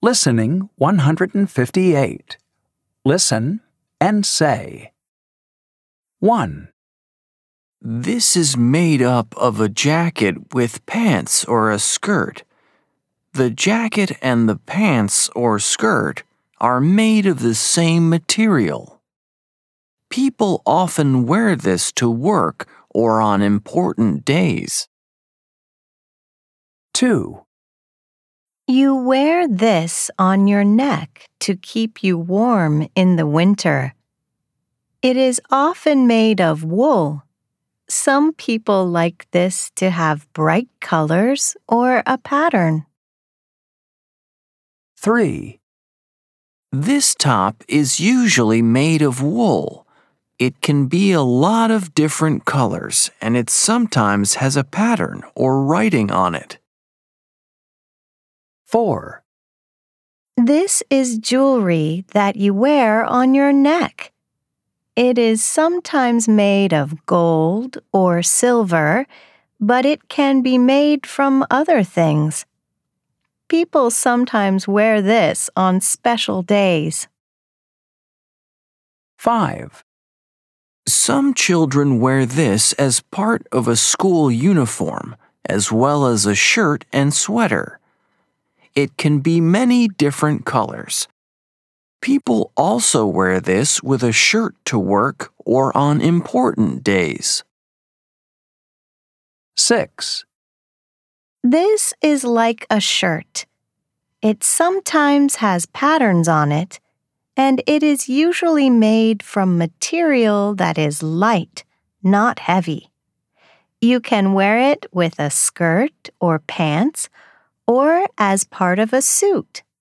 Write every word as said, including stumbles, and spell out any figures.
Listening one hundred fifty-eight. Listen and say. one. This is made up of a jacket with pants or a skirt. The jacket and the pants or skirt are made of the same material. People often wear this to work or on important days. two. You wear this on your neck to keep you warm in the winter. It is often made of wool. Some people like this to have bright colors or a pattern. three. This top is usually made of wool. It can be a lot of different colors, and it sometimes has a pattern or writing on it. four. This is jewelry that you wear on your neck. It is sometimes made of gold or silver, but it can be made from other things. People sometimes wear this on special days. five. Some children wear this as part of a school uniform, as well as a shirt and sweater. It can be many different colors. People also wear this with a shirt to work or on important days. six. This is like a shirt. It sometimes has patterns on it, and it is usually made from material that is light, not heavy. You can wear it with a skirt or pants, or as part of a suit.